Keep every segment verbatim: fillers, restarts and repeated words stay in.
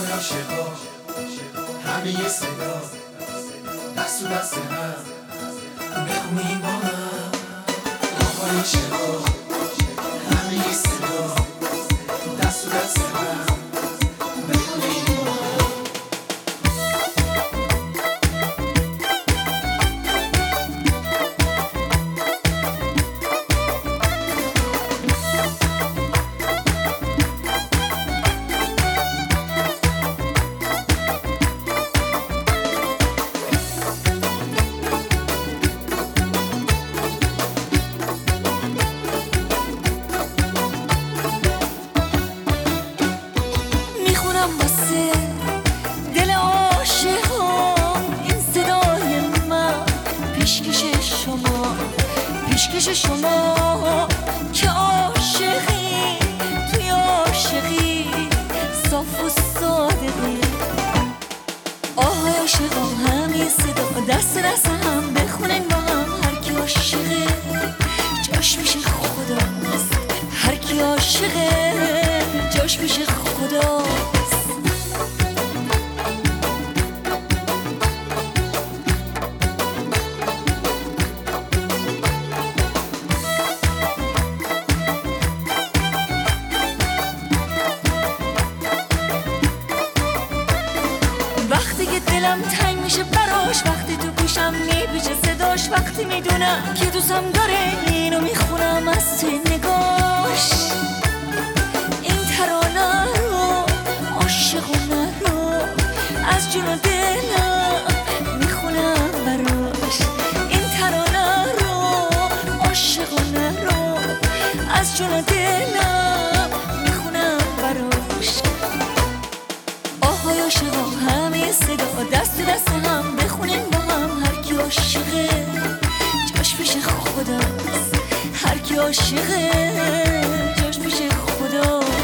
آهای عاشقا همه صدا دست و دست هم بخونیم با هم. آهای عاشقا همه صدا دست و دست هم بخونیم با هم. واسه دل عاشقا این صدای من، پیشکش شما پیشکش شما که عاشقی توی عاشقی صاف و صادقی. آهای عاشقا همین صدا دست دست هم بخونن با هم. هر کی عاشقه جاش پیش خداست، هر کی عاشقه جاش پیش خداست. وقتی که دلم تنگ میشه براش، وقتی تو پیشم میپیچه صداش، وقتی میدونم که دوستم داره اینو میخونم از توی نگاش. این ترانه رو عاشقونه رو از جون و دلم میخونم براش. این ترانه رو عاشقونه رو از جون و دلم میخونم براش. آهای عاشقا همه صدا دست دست هم بخونیم با هم. هر کی عاشقه جاش پیش خداست، هر کی عاشقه جاش پیش خداست.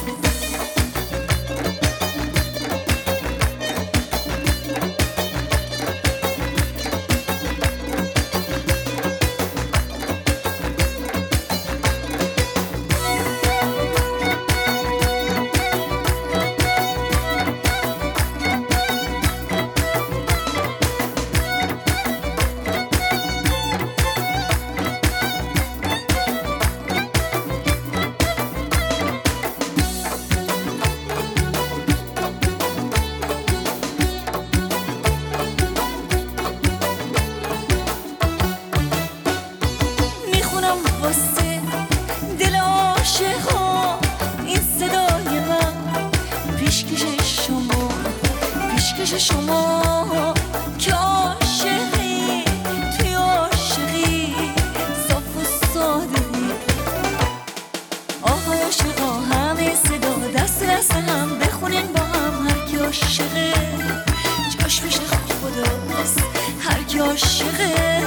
واسه دل عاشقا این صدای من، پیشکش شما پیشکش شما که عاشقی توی عاشقی صاف و صادقی. آهای عاشقا همه صدا دست دست هم بخونین با هم. هر کی عاشقه جاش پیش خداست، هر کی عاشقه